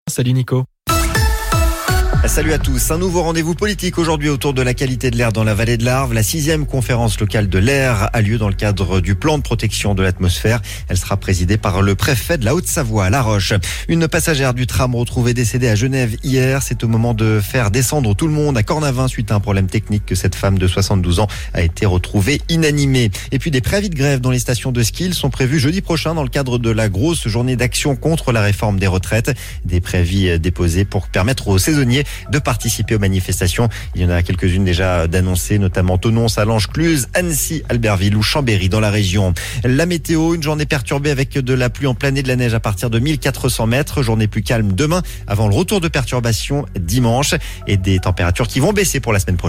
Salut Nico. Salut à tous. Un nouveau rendez-vous politique aujourd'hui autour de la qualité de l'air dans la vallée de l'Arve. La 6e conférence locale de l'air a lieu dans le cadre du plan de protection de l'atmosphère. Elle sera présidée par le préfet de la Haute-Savoie, La Roche. Une passagère du tram retrouvée décédée à Genève hier. C'est au moment de faire descendre tout le monde à Cornavin suite à un problème technique que cette femme de 72 ans a été retrouvée inanimée. Et puis des préavis de grève dans les stations de ski sont prévus jeudi prochain dans le cadre de la grosse journée d'action contre la réforme des retraites. Des préavis déposés pour permettre aux saisonniers de participer aux manifestations. Il y en a quelques-unes déjà d'annoncées, notamment Thonon, Salange, Cluse, Annecy, Albertville ou Chambéry dans la région. La météo, une journée perturbée avec de la pluie en pleine et de la neige à partir de 1400 mètres. Journée plus calme demain avant le retour de perturbations dimanche et des températures qui vont baisser pour la semaine prochaine.